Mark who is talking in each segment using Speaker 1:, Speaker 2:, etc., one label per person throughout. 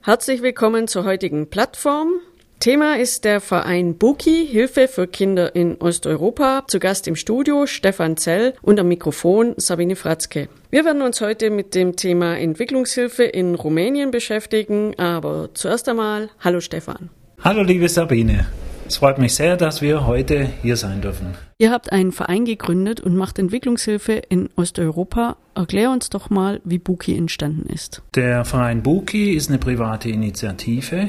Speaker 1: Herzlich willkommen zur heutigen Plattform. Thema ist der Verein BUKI, Hilfe für Kinder in Osteuropa. Zu Gast im Studio Stefan Zell und am Mikrofon Sabine Fratzke. Wir werden uns heute mit dem Thema Entwicklungshilfe in Rumänien beschäftigen, aber zuerst einmal, hallo Stefan.
Speaker 2: Hallo liebe Sabine, es freut mich sehr, dass wir heute hier sein dürfen.
Speaker 1: Ihr habt einen Verein gegründet und macht Entwicklungshilfe in Osteuropa. Erklär uns doch mal, wie BUKI entstanden ist.
Speaker 2: Der Verein BUKI ist eine private Initiative,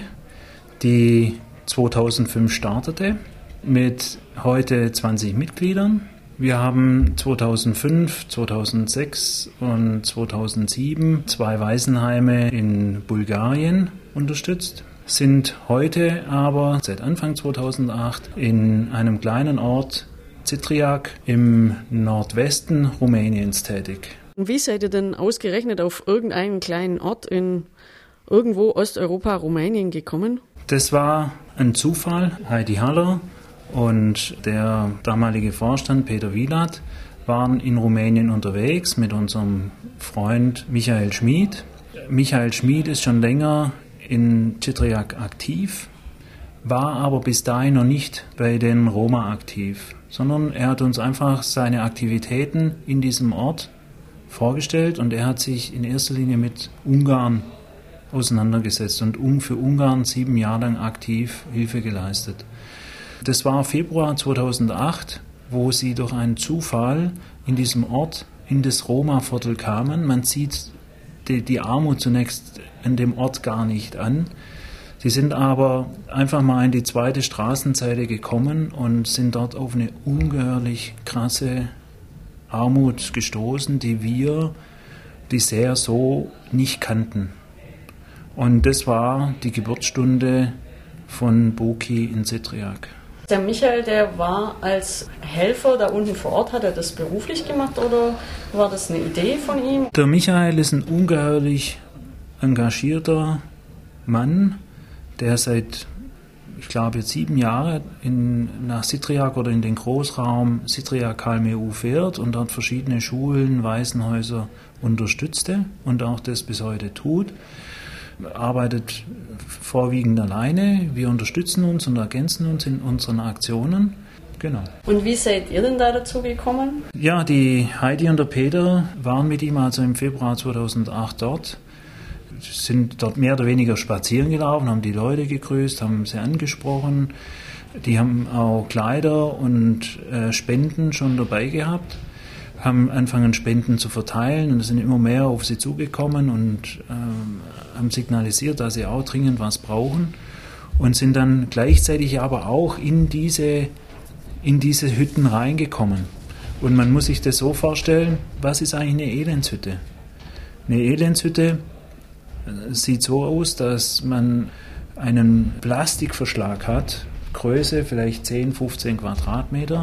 Speaker 2: die 2005 startete mit heute 20 Mitgliedern. Wir haben 2005, 2006 und 2007 2 Waisenheime in Bulgarien unterstützt, sind heute aber seit Anfang 2008 in einem kleinen Ort, Citriac, im Nordwesten Rumäniens tätig.
Speaker 1: Und wie seid ihr denn ausgerechnet auf irgendeinen kleinen Ort in irgendwo Osteuropa, Rumänien gekommen?
Speaker 2: Das war ein Zufall. Heidi Haller und der damalige Vorstand Peter Wielat waren in Rumänien unterwegs mit unserem Freund Michael Schmid. Michael Schmid ist schon länger in Citriac aktiv, war aber bis dahin noch nicht bei den Roma aktiv, sondern er hat uns einfach seine Aktivitäten in diesem Ort vorgestellt und er hat sich in erster Linie mit Ungarn auseinandergesetzt und für Ungarn 7 Jahre lang aktiv Hilfe geleistet. Das war Februar 2008, wo sie durch einen Zufall in diesem Ort, in das Roma-Viertel kamen. Man sieht die Armut zunächst an dem Ort gar nicht an. Sie sind aber einfach mal in die zweite Straßenseite gekommen und sind dort auf eine ungeheuerlich krasse Armut gestoßen, die wir bisher so nicht kannten. Und das war die Geburtsstunde von BUKI in Citriac.
Speaker 1: Der Michael, der war als Helfer da unten vor Ort, hat er das beruflich gemacht oder war das eine Idee von ihm?
Speaker 2: Der Michael ist ein ungeheuerlich engagierter Mann, der seit, ich glaube, 7 Jahre nach Citriac oder in den Großraum Citriac-Calmeu fährt und dort verschiedene Schulen, Waisenhäuser unterstützte und auch das bis heute tut. Arbeitet vorwiegend alleine. Wir unterstützen uns und ergänzen uns in unseren Aktionen. Genau.
Speaker 1: Und wie seid ihr denn da dazu gekommen?
Speaker 2: Ja, die Heidi und der Peter waren mit ihm also im Februar 2008 dort, sind dort mehr oder weniger spazieren gelaufen, haben die Leute gegrüßt, haben sie angesprochen. Die haben auch Kleider und Spenden schon dabei gehabt, haben angefangen Spenden zu verteilen und es sind immer mehr auf sie zugekommen und haben signalisiert, dass sie auch dringend was brauchen und sind dann gleichzeitig aber auch in diese Hütten reingekommen. Und man muss sich das so vorstellen, was ist eigentlich eine Elendshütte? Eine Elendshütte sieht so aus, dass man einen Plastikverschlag hat, Größe vielleicht 10, 15 Quadratmeter,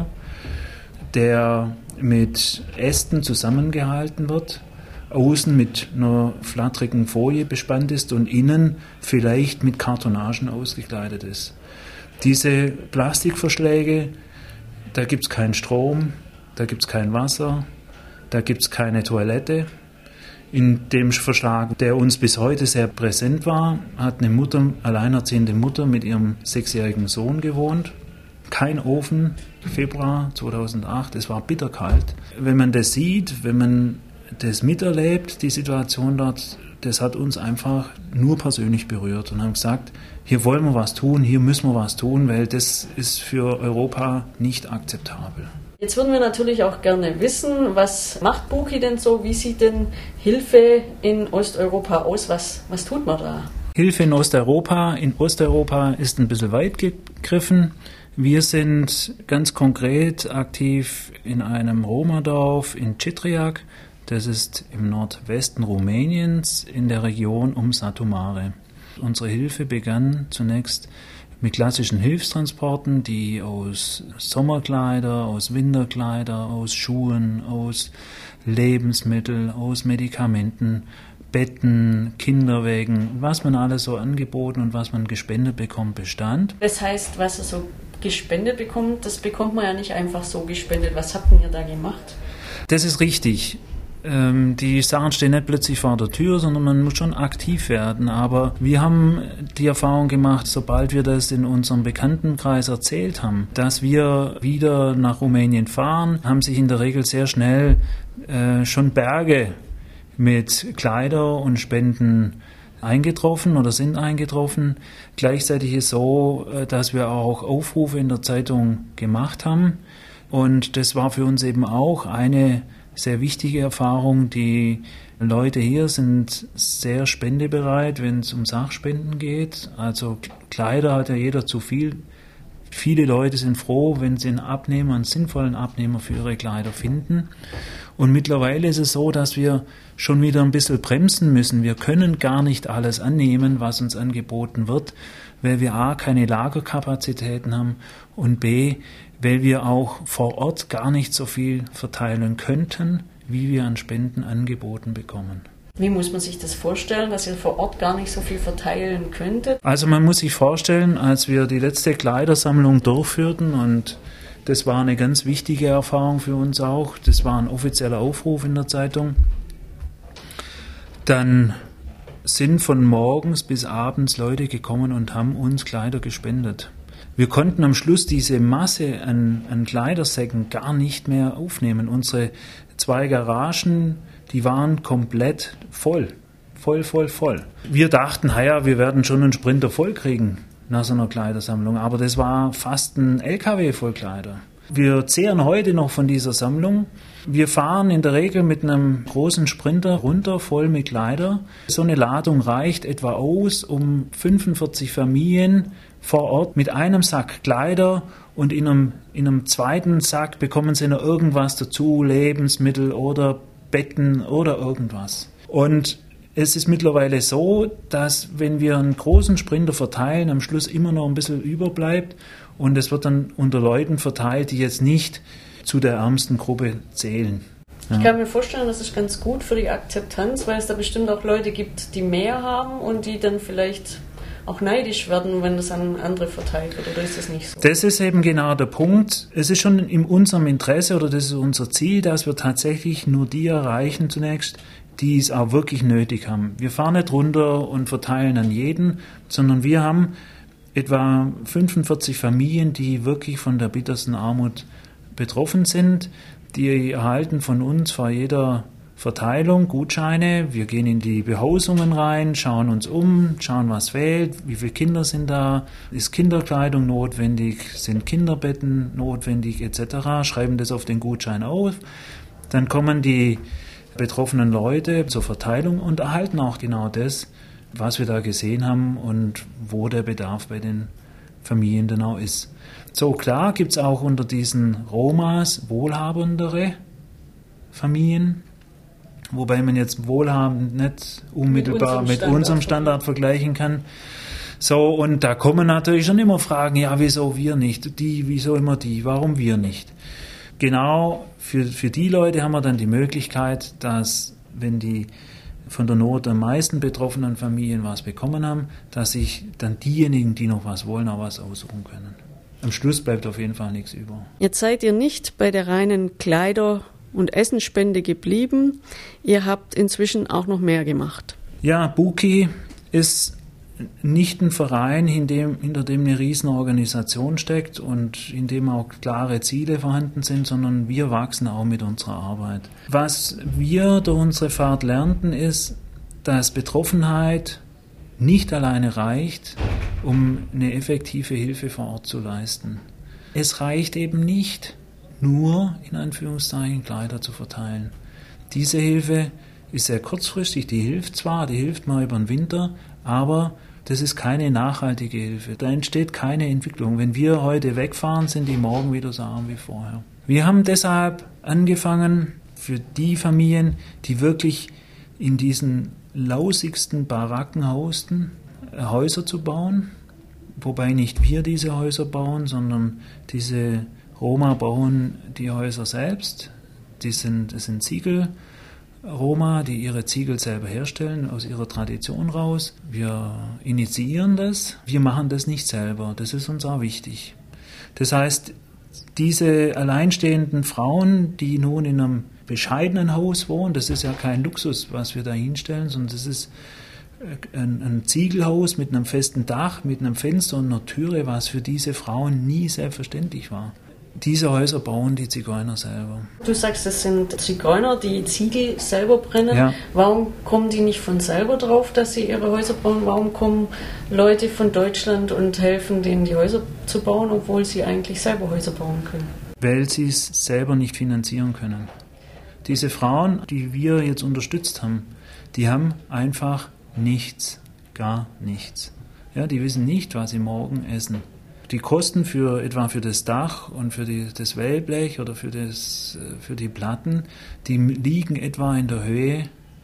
Speaker 2: der mit Ästen zusammengehalten wird, außen mit einer flatterigen Folie bespannt ist und innen vielleicht mit Kartonagen ausgekleidet ist. Diese Plastikverschläge, da gibt es keinen Strom, da gibt es kein Wasser, da gibt es keine Toilette. In dem Verschlag, der uns bis heute sehr präsent war, hat eine Mutter, alleinerziehende Mutter mit ihrem 6-jährigen Sohn gewohnt. Kein Ofen, Februar 2008, es war bitterkalt. Wenn man das sieht, wenn man das miterlebt, die Situation dort, das hat uns einfach nur persönlich berührt und haben gesagt, hier wollen wir was tun, hier müssen wir was tun, weil das ist für Europa nicht akzeptabel.
Speaker 1: Jetzt würden wir natürlich auch gerne wissen, was macht BUKI denn so? Wie sieht denn Hilfe in Osteuropa aus? Was tut man da?
Speaker 2: Hilfe in Osteuropa ist ein bisschen weit gegriffen. Wir sind ganz konkret aktiv in einem Roma-Dorf in Citriac. Das ist im Nordwesten Rumäniens in der Region um Satu Mare. Unsere Hilfe begann zunächst mit klassischen Hilfstransporten, die aus Sommerkleider, aus Winterkleider, aus Schuhen, aus Lebensmitteln, aus Medikamenten, Betten, Kinderwägen, was man alles so angeboten und was man gespendet bekommt, bestand.
Speaker 1: Das heißt, was ihr so gespendet bekommt, das bekommt man ja nicht einfach so gespendet. Was habt ihr da gemacht?
Speaker 2: Das ist richtig. Die Sachen stehen nicht plötzlich vor der Tür, sondern man muss schon aktiv werden. Aber wir haben die Erfahrung gemacht, sobald wir das in unserem Bekanntenkreis erzählt haben, dass wir wieder nach Rumänien fahren, haben sich in der Regel sehr schnell schon Berge mit Kleider und Spenden eingetroffen oder sind eingetroffen. Gleichzeitig ist so, dass wir auch Aufrufe in der Zeitung gemacht haben. Und das war für uns eben auch eine sehr wichtige Erfahrung. Die Leute hier sind sehr spendebereit, wenn es um Sachspenden geht. Also Kleider hat ja jeder zu viel. Viele Leute sind froh, wenn sie einen sinnvollen Abnehmer für ihre Kleider finden. Und mittlerweile ist es so, dass wir schon wieder ein bisschen bremsen müssen. Wir können gar nicht alles annehmen, was uns angeboten wird, weil wir a. keine Lagerkapazitäten haben und b. weil wir auch vor Ort gar nicht so viel verteilen könnten, wie wir an Spenden angeboten bekommen.
Speaker 1: Wie muss man sich das vorstellen, dass ihr vor Ort gar nicht so viel verteilen könntet?
Speaker 2: Also man muss sich vorstellen, als wir die letzte Kleidersammlung durchführten, und das war eine ganz wichtige Erfahrung für uns auch, das war ein offizieller Aufruf in der Zeitung, dann sind von morgens bis abends Leute gekommen und haben uns Kleider gespendet. Wir konnten am Schluss diese Masse an Kleidersäcken gar nicht mehr aufnehmen. Unsere 2 Garagen, die waren komplett voll. Voll. Wir dachten, wir werden schon einen Sprinter voll kriegen nach so einer Kleidersammlung, aber das war fast ein LKW voll Kleider. Wir zehren heute noch von dieser Sammlung. Wir fahren in der Regel mit einem großen Sprinter runter, voll mit Kleider. So eine Ladung reicht etwa aus, um 45 Familien vor Ort mit einem Sack Kleider, und in einem zweiten Sack bekommen sie noch irgendwas dazu, Lebensmittel oder Betten oder irgendwas. Und es ist mittlerweile so, dass wenn wir einen großen Sprinter verteilen, am Schluss immer noch ein bisschen überbleibt, und es wird dann unter Leuten verteilt, die jetzt nicht zu der ärmsten Gruppe zählen. Ja.
Speaker 1: Ich kann mir vorstellen, das ist ganz gut für die Akzeptanz, weil es da bestimmt auch Leute gibt, die mehr haben und die dann vielleicht auch neidisch werden, wenn das an andere verteilt wird, oder ist das nicht so?
Speaker 2: Das ist eben genau der Punkt. Es ist schon in unserem Interesse, oder das ist unser Ziel, dass wir tatsächlich nur die erreichen zunächst, die es auch wirklich nötig haben. Wir fahren nicht runter und verteilen an jeden, sondern wir haben etwa 45 Familien, die wirklich von der bittersten Armut betroffen sind. Die erhalten von uns vor jeder Verteilung Gutscheine. Wir gehen in die Behausungen rein, schauen uns um, schauen, was fehlt, wie viele Kinder sind da, ist Kinderkleidung notwendig, sind Kinderbetten notwendig etc., schreiben das auf den Gutschein auf. Dann kommen die betroffenen Leute zur Verteilung und erhalten auch genau das, was wir da gesehen haben und wo der Bedarf bei den Familien dann auch ist. So, klar gibt es auch unter diesen Romas wohlhabendere Familien, wobei man jetzt wohlhabend nicht unmittelbar mit unserem Standard vergleichen kann. So, und da kommen natürlich schon immer Fragen, ja, wieso wir nicht? Wieso immer die? Warum wir nicht? Genau für die Leute haben wir dann die Möglichkeit, dass, wenn die von der Not am meisten betroffenen Familien was bekommen haben, dass sich dann diejenigen, die noch was wollen, auch was aussuchen können. Am Schluss bleibt auf jeden Fall nichts über.
Speaker 1: Jetzt seid ihr nicht bei der reinen Kleider- und Essensspende geblieben. Ihr habt inzwischen auch noch mehr gemacht.
Speaker 2: Ja, Buki ist nicht ein Verein, hinter dem eine Riesenorganisation steckt und in dem auch klare Ziele vorhanden sind, sondern wir wachsen auch mit unserer Arbeit. Was wir durch unsere Fahrt lernten, ist, dass Betroffenheit nicht alleine reicht, um eine effektive Hilfe vor Ort zu leisten. Es reicht eben nicht, nur in Anführungszeichen Kleider zu verteilen. Diese Hilfe ist sehr kurzfristig, die hilft mal über den Winter, aber das ist keine nachhaltige Hilfe. Da entsteht keine Entwicklung. Wenn wir heute wegfahren, sind die morgen wieder so arm wie vorher. Wir haben deshalb angefangen, für die Familien, die wirklich in diesen lausigsten Baracken hausten, Häuser zu bauen. Wobei nicht wir diese Häuser bauen, sondern diese Roma bauen die Häuser selbst. Das sind Ziegel-Roma, die ihre Ziegel selber herstellen, aus ihrer Tradition raus. Wir initiieren das, wir machen das nicht selber, das ist uns auch wichtig. Das heißt, diese alleinstehenden Frauen, die nun in einem bescheidenen Haus wohnen. Das ist ja kein Luxus, was wir da hinstellen, sondern das ist ein Ziegelhaus mit einem festen Dach, mit einem Fenster und einer Türe, was für diese Frauen nie selbstverständlich war. Diese Häuser bauen die Zigeuner selber.
Speaker 1: Du sagst, das sind Zigeuner, die Ziegel selber brennen.
Speaker 2: Ja.
Speaker 1: Warum kommen die nicht von selber drauf, dass sie ihre Häuser bauen? Warum kommen Leute von Deutschland und helfen denen, die Häuser zu bauen, obwohl sie eigentlich selber Häuser bauen können?
Speaker 2: Weil sie es selber nicht finanzieren können. Diese Frauen, die wir jetzt unterstützt haben, die haben einfach nichts, gar nichts. Ja, die wissen nicht, was sie morgen essen. Die Kosten etwa für das Dach und für das Wellblech oder für die Platten, die liegen etwa in der Höhe,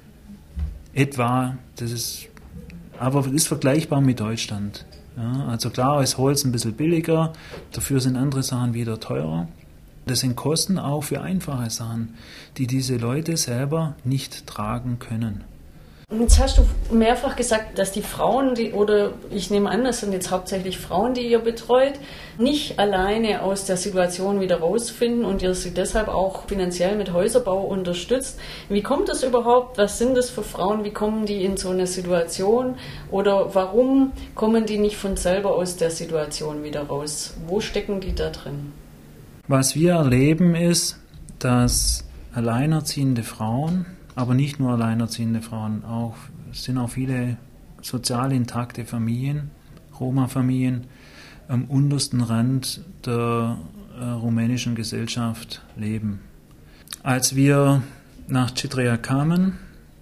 Speaker 2: aber das ist vergleichbar mit Deutschland. Ja, also klar ist Holz ein bisschen billiger, dafür sind andere Sachen wieder teurer. Das sind Kosten auch für einfache Sachen, die diese Leute selber nicht tragen können.
Speaker 1: Jetzt hast du mehrfach gesagt, dass die Frauen, oder ich nehme an, das sind jetzt hauptsächlich Frauen, die ihr betreut, nicht alleine aus der Situation wieder rausfinden und ihr sie deshalb auch finanziell mit Häuserbau unterstützt. Wie kommt das überhaupt? Was sind das für Frauen? Wie kommen die in so eine Situation? Oder warum kommen die nicht von selber aus der Situation wieder raus? Wo stecken die da drin?
Speaker 2: Was wir erleben ist, dass alleinerziehende Frauen, aber nicht nur alleinerziehende Frauen, es sind auch viele sozial intakte Familien, Roma-Familien, am untersten Rand der rumänischen Gesellschaft leben. Als wir nach Chitrea kamen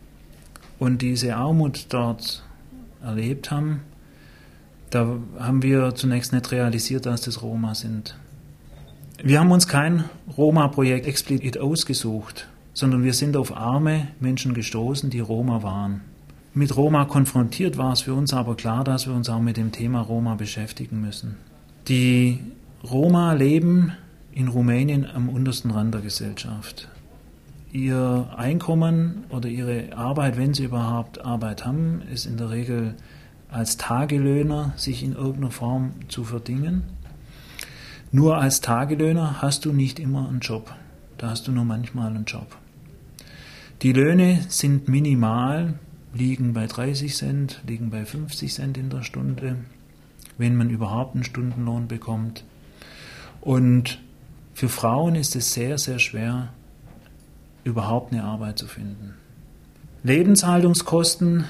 Speaker 2: und diese Armut dort erlebt haben, da haben wir zunächst nicht realisiert, dass das Roma sind. Wir haben uns kein Roma-Projekt explizit ausgesucht, sondern wir sind auf arme Menschen gestoßen, die Roma waren. Mit Roma konfrontiert war es für uns aber klar, dass wir uns auch mit dem Thema Roma beschäftigen müssen. Die Roma leben in Rumänien am untersten Rand der Gesellschaft. Ihr Einkommen oder ihre Arbeit, wenn sie überhaupt Arbeit haben, ist in der Regel als Tagelöhner sich in irgendeiner Form zu verdingen. Nur als Tagelöhner hast du nicht immer einen Job. Da hast du nur manchmal einen Job. Die Löhne sind minimal, liegen bei 30 Cent, liegen bei 50 Cent in der Stunde, wenn man überhaupt einen Stundenlohn bekommt. Und für Frauen ist es sehr, sehr schwer, überhaupt eine Arbeit zu finden. Lebenshaltungskosten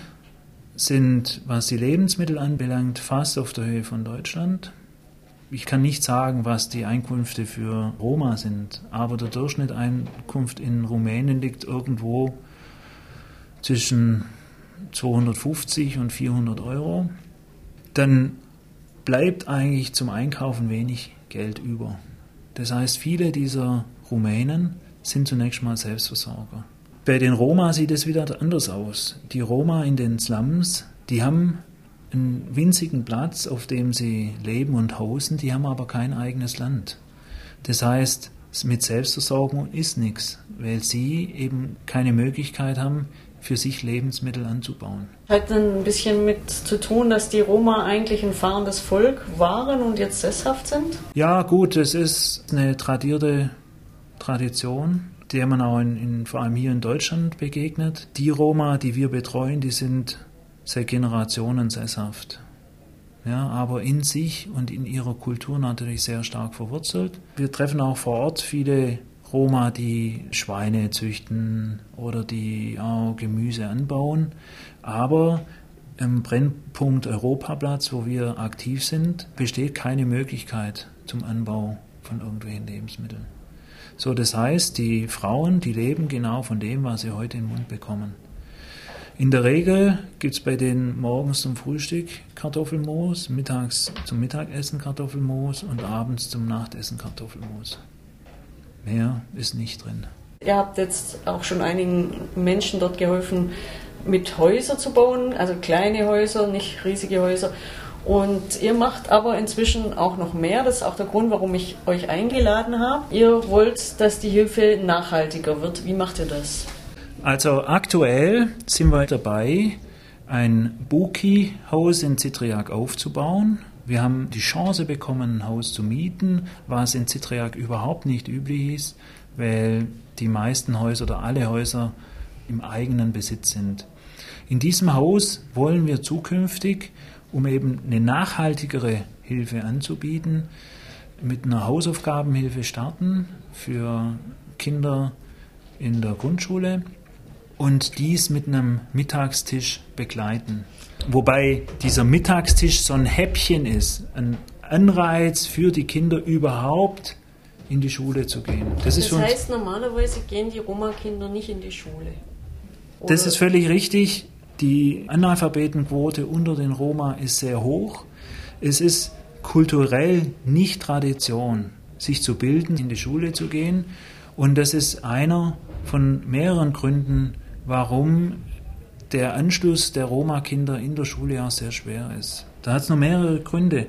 Speaker 2: sind, was die Lebensmittel anbelangt, fast auf der Höhe von Deutschland. Ich kann nicht sagen, was die Einkünfte für Roma sind, aber der Durchschnittseinkunft in Rumänien liegt irgendwo zwischen 250 und 400 Euro. Dann bleibt eigentlich zum Einkaufen wenig Geld über. Das heißt, viele dieser Rumänen sind zunächst mal Selbstversorger. Bei den Roma sieht es wieder anders aus. Die Roma in den Slums, die haben einen winzigen Platz, auf dem sie leben und hausen, die haben aber kein eigenes Land. Das heißt, mit Selbstversorgung ist nichts, weil sie eben keine Möglichkeit haben, für sich Lebensmittel anzubauen.
Speaker 1: Hat dann ein bisschen mit zu tun, dass die Roma eigentlich ein fahrendes Volk waren und jetzt sesshaft sind?
Speaker 2: Ja gut, es ist eine tradierte Tradition, der man auch vor allem hier in Deutschland begegnet. Die Roma, die wir betreuen, die sind seit Generationen sesshaft. Ja, aber in sich und in ihrer Kultur natürlich sehr stark verwurzelt. Wir treffen auch vor Ort viele Roma, die Schweine züchten oder die auch Gemüse anbauen. Aber im Brennpunkt Europaplatz, wo wir aktiv sind, besteht keine Möglichkeit zum Anbau von irgendwelchen Lebensmitteln. So, das heißt, die Frauen, die leben genau von dem, was sie heute in den Mund bekommen. In der Regel gibt es bei denen morgens zum Frühstück Kartoffelmus, mittags zum Mittagessen Kartoffelmus und abends zum Nachtessen Kartoffelmus. Mehr ist nicht drin.
Speaker 1: Ihr habt jetzt auch schon einigen Menschen dort geholfen, mit Häuser zu bauen, also kleine Häuser, nicht riesige Häuser. Und ihr macht aber inzwischen auch noch mehr. Das ist auch der Grund, warum ich euch eingeladen habe. Ihr wollt, dass die Hilfe nachhaltiger wird. Wie macht ihr das?
Speaker 2: Also aktuell sind wir dabei, ein Buki-Haus in Zitriak aufzubauen. Wir haben die Chance bekommen, ein Haus zu mieten, was in Zitriak überhaupt nicht üblich ist, weil die meisten Häuser oder alle Häuser im eigenen Besitz sind. In diesem Haus wollen wir zukünftig, um eben eine nachhaltigere Hilfe anzubieten, mit einer Hausaufgabenhilfe starten für Kinder in der Grundschule und dies mit einem Mittagstisch begleiten. Wobei dieser Mittagstisch so ein Häppchen ist, ein Anreiz für die Kinder überhaupt in die Schule zu gehen.
Speaker 1: Das heißt, normalerweise gehen die Roma-Kinder nicht in die Schule? Oder?
Speaker 2: Das ist völlig richtig. Die Analphabetenquote unter den Roma ist sehr hoch. Es ist kulturell nicht Tradition, sich zu bilden, in die Schule zu gehen. Und das ist einer von mehreren Gründen, warum der Anschluss der Roma-Kinder in der Schule auch sehr schwer ist. Da hat es noch mehrere Gründe.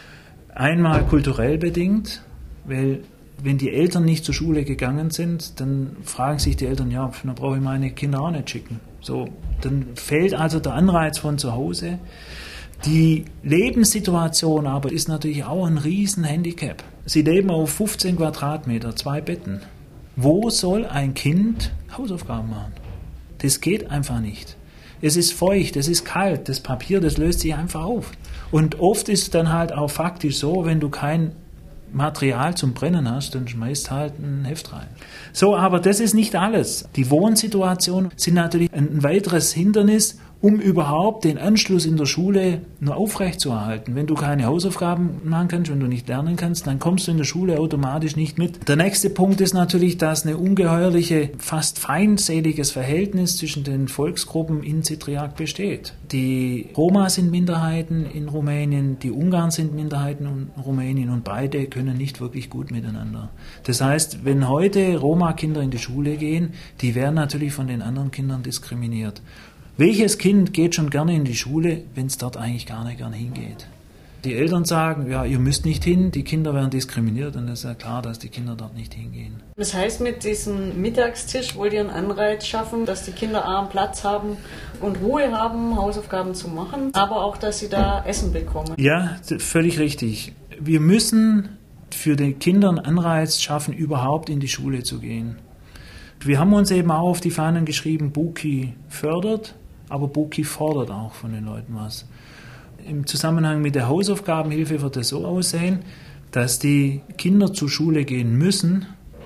Speaker 2: Einmal kulturell bedingt, weil wenn die Eltern nicht zur Schule gegangen sind, dann fragen sich die Eltern, ja, dann brauche ich meine Kinder auch nicht schicken. So, dann fehlt also der Anreiz von zu Hause. Die Lebenssituation aber ist natürlich auch ein Riesenhandicap. Sie leben auf 15 Quadratmeter, 2 Betten. Wo soll ein Kind Hausaufgaben machen? Das geht einfach nicht. Es ist feucht, es ist kalt, das Papier, das löst sich einfach auf. Und oft ist es dann halt auch faktisch so, wenn du kein Material zum Brennen hast, dann schmeißt halt ein Heft rein. So, aber das ist nicht alles. Die Wohnsituationen sind natürlich ein weiteres Hindernis, um überhaupt den Anschluss in der Schule nur aufrechtzuerhalten. Wenn du keine Hausaufgaben machen kannst, wenn du nicht lernen kannst, dann kommst du in der Schule automatisch nicht mit. Der nächste Punkt ist natürlich, dass eine ungeheuerliche, fast feindseliges Verhältnis zwischen den Volksgruppen in Zitriak besteht. Die Roma sind Minderheiten in Rumänien, die Ungarn sind Minderheiten in Rumänien und beide können nicht wirklich gut miteinander. Das heißt, wenn heute Roma-Kinder in die Schule gehen, die werden natürlich von den anderen Kindern diskriminiert. Welches Kind geht schon gerne in die Schule, wenn es dort eigentlich gar nicht gern hingeht? Die Eltern sagen, ja, ihr müsst nicht hin, die Kinder werden diskriminiert und es ist ja klar, dass die Kinder dort nicht hingehen.
Speaker 1: Das heißt, mit diesem Mittagstisch wollt ihr einen Anreiz schaffen, dass die Kinder einen Platz haben und Ruhe haben, Hausaufgaben zu machen, aber auch, dass sie da Essen bekommen.
Speaker 2: Ja, völlig richtig. Wir müssen für die Kinder einen Anreiz schaffen, überhaupt in die Schule zu gehen. Wir haben uns eben auch auf die Fahnen geschrieben, Buki fördert, aber Buki fordert auch von den Leuten was. Im Zusammenhang mit der Hausaufgabenhilfe wird es so aussehen, dass die Kinder zur Schule gehen müssen,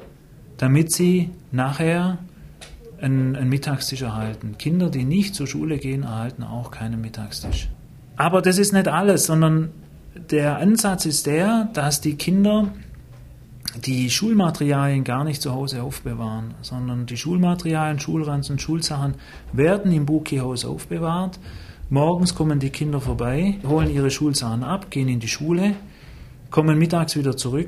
Speaker 2: damit sie nachher einen Mittagstisch erhalten. Kinder, die nicht zur Schule gehen, erhalten auch keinen Mittagstisch. Aber das ist nicht alles, sondern der Ansatz ist der, dass die Kinder die Schulmaterialien gar nicht zu Hause aufbewahren, sondern die Schulmaterialien, Schulranzen, Schulsachen werden im Buki-Haus aufbewahrt. Morgens kommen die Kinder vorbei, holen ihre Schulsachen ab, gehen in die Schule, kommen mittags wieder zurück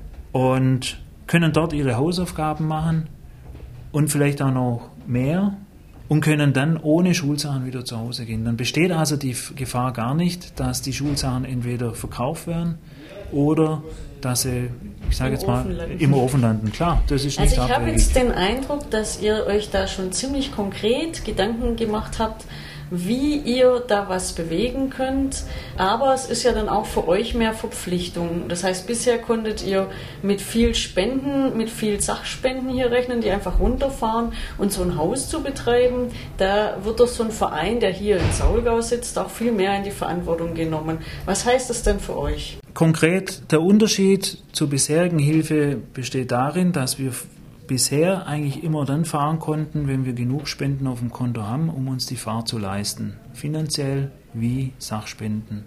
Speaker 2: und können dort ihre Hausaufgaben machen und vielleicht auch noch mehr und können dann ohne Schulsachen wieder zu Hause gehen. Dann besteht also die Gefahr gar nicht, dass die Schulsachen entweder verkauft werden oder dass sie, ich sage jetzt mal, im Ofen landen. Klar, das ist nicht abwegig.
Speaker 1: Also ich habe jetzt den Eindruck, dass ihr euch da schon ziemlich konkret Gedanken gemacht habt, wie ihr da was bewegen könnt. Aber es ist ja dann auch für euch mehr Verpflichtung. Das heißt, bisher konntet ihr mit viel Spenden, mit viel Sachspenden hier rechnen, die einfach runterfahren. Und so ein Haus zu betreiben, da wird doch so ein Verein, der hier in Saulgau sitzt, auch viel mehr in die Verantwortung genommen. Was heißt das denn für euch?
Speaker 2: Konkret, der Unterschied zur bisherigen Hilfe besteht darin, dass wir bisher eigentlich immer dann fahren konnten, wenn wir genug Spenden auf dem Konto haben, um uns die Fahrt zu leisten, finanziell wie Sachspenden.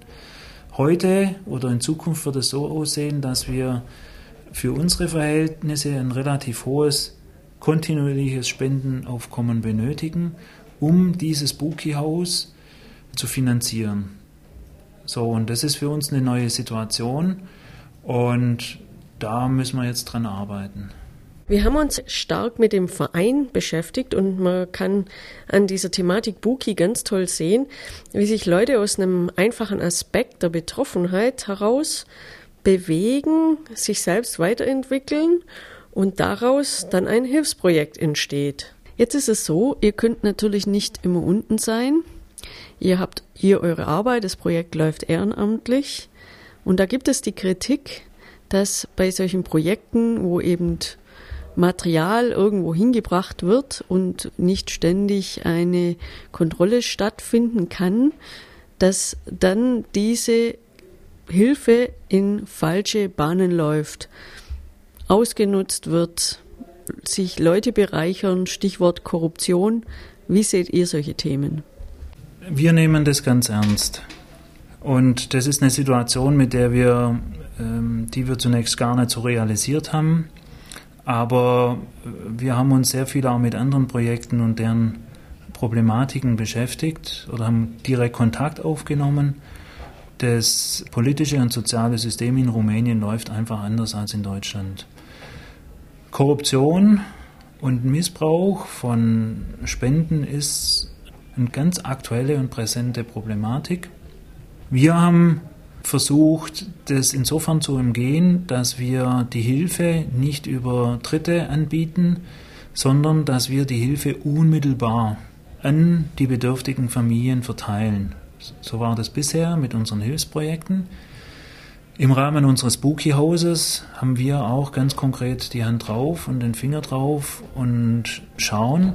Speaker 2: Heute oder in Zukunft wird es so aussehen, dass wir für unsere Verhältnisse ein relativ hohes kontinuierliches Spendenaufkommen benötigen, um dieses Buki-Haus zu finanzieren. So, und das ist für uns eine neue Situation und da müssen wir jetzt dran arbeiten.
Speaker 1: Wir haben uns stark mit dem Verein beschäftigt und man kann an dieser Thematik Buki ganz toll sehen, wie sich Leute aus einem einfachen Aspekt der Betroffenheit heraus bewegen, sich selbst weiterentwickeln und daraus dann ein Hilfsprojekt entsteht. Jetzt ist es so, ihr könnt natürlich nicht immer unten sein. Ihr habt hier eure Arbeit, das Projekt läuft ehrenamtlich und da gibt es die Kritik, dass bei solchen Projekten, wo eben Material irgendwo hingebracht wird und nicht ständig eine Kontrolle stattfinden kann, dass dann diese Hilfe in falsche Bahnen läuft, ausgenutzt wird, sich Leute bereichern, Stichwort Korruption. Wie seht ihr solche Themen?
Speaker 2: Wir nehmen das ganz ernst. Und das ist eine Situation, mit der die wir zunächst gar nicht so realisiert haben. Aber wir haben uns sehr viel auch mit anderen Projekten und deren Problematiken beschäftigt oder haben direkt Kontakt aufgenommen. Das politische und soziale System in Rumänien läuft einfach anders als in Deutschland. Korruption und Missbrauch von Spenden ist eine ganz aktuelle und präsente Problematik. Wir haben versucht, das insofern zu umgehen, dass wir die Hilfe nicht über Dritte anbieten, sondern dass wir die Hilfe unmittelbar an die bedürftigen Familien verteilen. So war das bisher mit unseren Hilfsprojekten. Im Rahmen unseres Buki-Hauses haben wir auch ganz konkret die Hand drauf und den Finger drauf und schauen,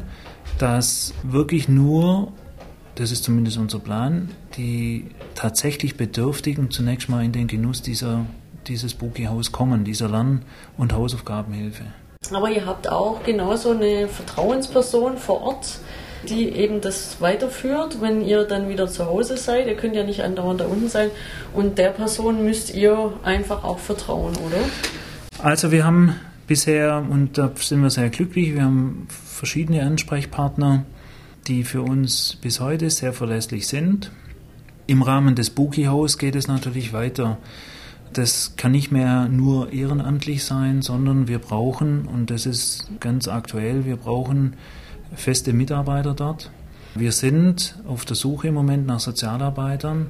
Speaker 2: dass wirklich nur, das ist zumindest unser Plan, die tatsächlich Bedürftigen zunächst mal in den Genuss dieses Buki-Haus kommen, dieser Lern- und Hausaufgabenhilfe.
Speaker 1: Aber ihr habt auch genauso eine Vertrauensperson vor Ort, die eben das weiterführt, wenn ihr dann wieder zu Hause seid. Ihr könnt ja nicht andauernd da unten sein. Und der Person müsst ihr einfach auch vertrauen, oder?
Speaker 2: Also wir haben bisher, und da sind wir sehr glücklich, wir haben verschiedene Ansprechpartner, die für uns bis heute sehr verlässlich sind. Im Rahmen des Buki-Haus geht es natürlich weiter. Das kann nicht mehr nur ehrenamtlich sein, sondern wir brauchen, und das ist ganz aktuell, wir brauchen feste Mitarbeiter dort. Wir sind auf der Suche im Moment nach Sozialarbeitern,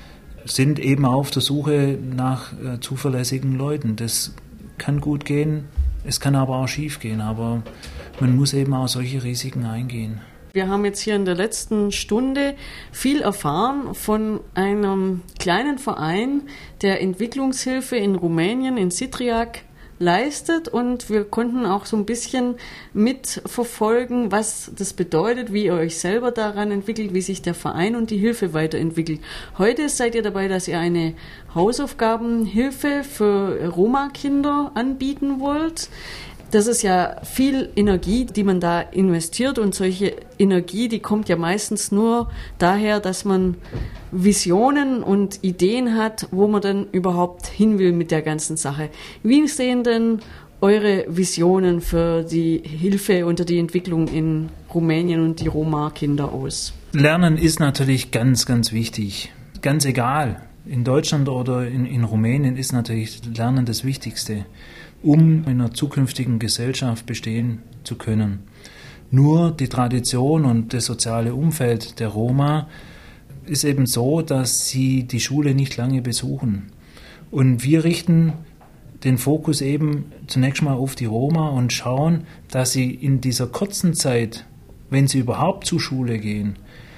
Speaker 2: sind eben auf der Suche nach zuverlässigen Leuten. Das kann gut gehen, es kann aber auch schief gehen, aber man muss eben auch solche Risiken eingehen.
Speaker 1: Wir haben jetzt hier in der letzten Stunde viel erfahren von einem kleinen Verein, der Entwicklungshilfe in Rumänien, in Sitriac, leistet, und wir konnten auch so ein bisschen mitverfolgen, was das bedeutet, wie ihr euch selber daran entwickelt, wie sich der Verein und die Hilfe weiterentwickelt. Heute seid ihr dabei, dass ihr eine Hausaufgabenhilfe für Roma-Kinder anbieten wollt. Das ist ja viel Energie, die man da investiert, und solche Energie, die kommt ja meistens nur daher, dass man Visionen und Ideen hat, wo man dann überhaupt hin will mit der ganzen Sache. Wie sehen denn eure Visionen für die Hilfe und die Entwicklung in Rumänien und die Roma-Kinder aus?
Speaker 2: Lernen ist natürlich ganz, ganz wichtig. Ganz egal, in Deutschland oder in Rumänien ist natürlich Lernen das Wichtigste, um in einer zukünftigen Gesellschaft bestehen zu können. Nur die Tradition und das soziale Umfeld der Roma ist eben so, dass sie die Schule nicht lange besuchen. Und wir richten den Fokus eben zunächst mal auf die Roma und schauen, dass sie in dieser kurzen Zeit, wenn sie überhaupt zur Schule gehen,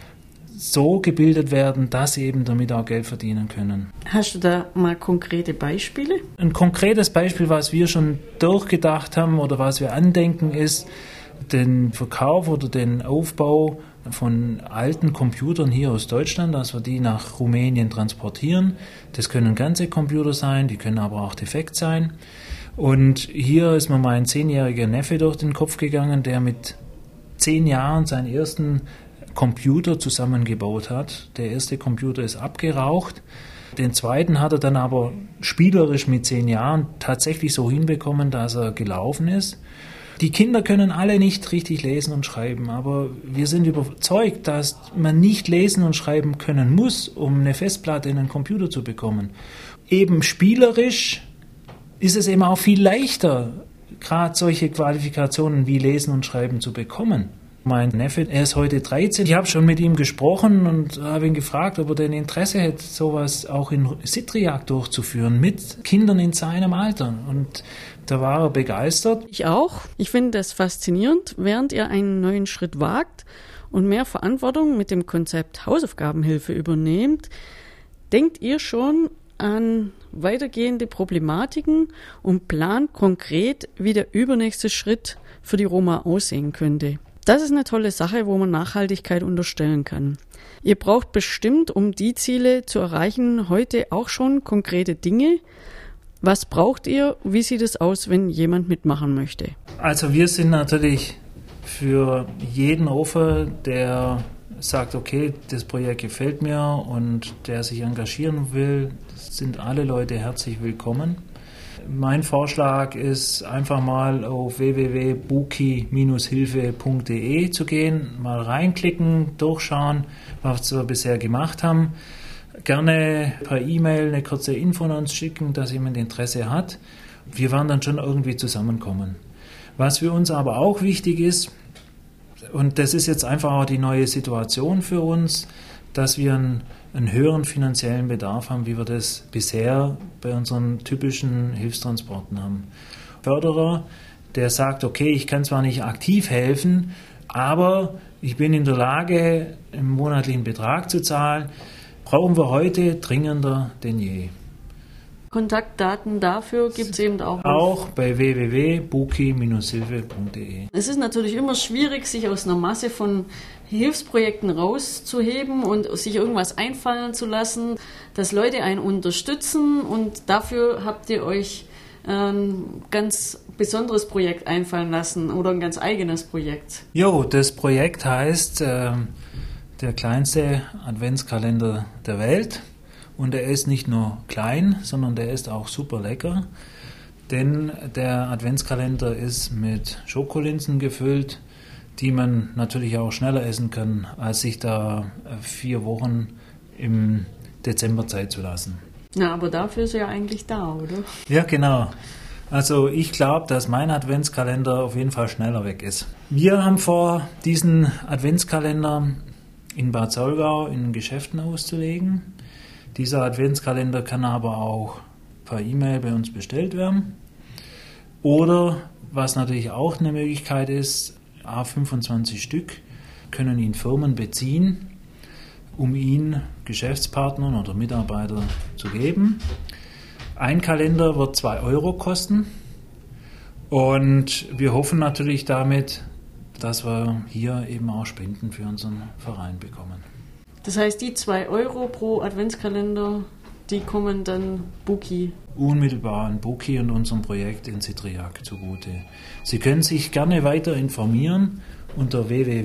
Speaker 2: so gebildet werden, dass sie eben damit auch Geld verdienen können.
Speaker 1: Hast du da mal konkrete Beispiele?
Speaker 2: Ein konkretes Beispiel, was wir schon durchgedacht haben oder was wir andenken, ist den Verkauf oder den Aufbau von alten Computern hier aus Deutschland, dass wir die nach Rumänien transportieren. Das können ganze Computer sein, die können aber auch defekt sein. Und hier ist mir mein 10-jähriger Neffe durch den Kopf gegangen, der mit 10 Jahren seinen ersten Computer zusammengebaut hat. Der erste Computer ist abgeraucht. Den zweiten hat er dann aber spielerisch mit 10 Jahren tatsächlich so hinbekommen, dass er gelaufen ist. Die Kinder können alle nicht richtig lesen und schreiben, aber wir sind überzeugt, dass man nicht lesen und schreiben können muss, um eine Festplatte in einen Computer zu bekommen. Eben spielerisch ist es eben auch viel leichter, gerade solche Qualifikationen wie Lesen und Schreiben zu bekommen. Mein Neffe, er ist heute 13. Ich habe schon mit ihm gesprochen und habe ihn gefragt, ob er denn Interesse hätte, sowas auch in Sitriac durchzuführen, mit Kindern in seinem Alter. Und da war er begeistert.
Speaker 1: Ich auch. Ich finde das faszinierend, während ihr einen neuen Schritt wagt und mehr Verantwortung mit dem Konzept Hausaufgabenhilfe übernehmt. Denkt ihr schon an weitergehende Problematiken und plant konkret, wie der übernächste Schritt für die Roma aussehen könnte. Das ist eine tolle Sache, wo man Nachhaltigkeit unterstellen kann. Ihr braucht bestimmt, um die Ziele zu erreichen, heute auch schon konkrete Dinge. Was braucht ihr? Wie sieht es aus, wenn jemand mitmachen möchte?
Speaker 2: Also wir sind natürlich für jeden offen, der sagt, okay, das Projekt gefällt mir und der sich engagieren will, sind alle Leute herzlich willkommen. Mein Vorschlag ist, einfach mal auf www.buki-hilfe.de zu gehen, mal reinklicken, durchschauen, was wir bisher gemacht haben. Gerne per E-Mail eine kurze Info an uns schicken, dass jemand Interesse hat. Wir werden dann schon irgendwie zusammenkommen. Was für uns aber auch wichtig ist, und das ist jetzt einfach auch die neue Situation für uns, dass wir einen höheren finanziellen Bedarf haben, wie wir das bisher bei unseren typischen Hilfstransporten haben. Förderer, der sagt, okay, ich kann zwar nicht aktiv helfen, aber ich bin in der Lage, einen monatlichen Betrag zu zahlen, brauchen wir heute dringender denn je.
Speaker 1: Kontaktdaten dafür gibt es eben auch.
Speaker 2: Auch bei www.buki-hilfe.de.
Speaker 1: Es ist natürlich immer schwierig, sich aus einer Masse von Hilfsprojekten rauszuheben und sich irgendwas einfallen zu lassen, dass Leute einen unterstützen, und dafür habt ihr euch ein ganz besonderes Projekt einfallen lassen oder ein ganz eigenes Projekt.
Speaker 2: Jo, das Projekt heißt der kleinste Adventskalender der Welt. Und er ist nicht nur klein, sondern der ist auch super lecker, denn der Adventskalender ist mit Schokolinsen gefüllt, die man natürlich auch schneller essen kann, als sich da 4 Wochen im Dezember Zeit zu lassen.
Speaker 1: Na, aber dafür ist er ja eigentlich da, oder?
Speaker 2: Ja, genau. Also ich glaube, dass mein Adventskalender auf jeden Fall schneller weg ist. Wir haben vor, diesen Adventskalender in Bad Saulgau in Geschäften auszulegen. Dieser Adventskalender kann aber auch per E-Mail bei uns bestellt werden. Oder, was natürlich auch eine Möglichkeit ist, 25 Stück können ihn Firmen beziehen, um ihn Geschäftspartnern oder Mitarbeitern zu geben. Ein Kalender wird 2 Euro kosten. Und wir hoffen natürlich damit, dass wir hier eben auch Spenden für unseren Verein bekommen.
Speaker 1: Das heißt, die 2 Euro pro Adventskalender, die kommen dann Buki
Speaker 2: unmittelbar an Buki und unserem Projekt in Sitriak zugute. Sie können sich gerne weiter informieren unter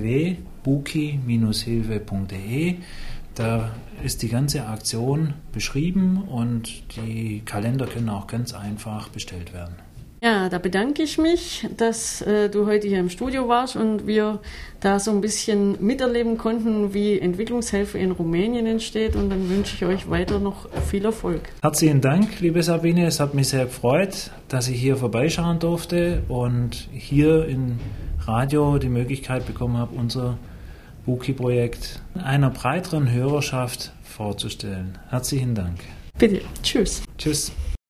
Speaker 2: www.buki-hilfe.de. Da ist die ganze Aktion beschrieben und die Kalender können auch ganz einfach bestellt werden.
Speaker 1: Ja, da bedanke ich mich, dass du heute hier im Studio warst und wir da so ein bisschen miterleben konnten, wie Entwicklungshilfe in Rumänien entsteht, und dann wünsche ich euch weiter noch viel Erfolg.
Speaker 2: Herzlichen Dank, liebe Sabine. Es hat mich sehr gefreut, dass ich hier vorbeischauen durfte und hier im Radio die Möglichkeit bekommen habe, unser Buki-Projekt einer breiteren Hörerschaft vorzustellen. Herzlichen Dank.
Speaker 1: Bitte. Tschüss.
Speaker 2: Tschüss.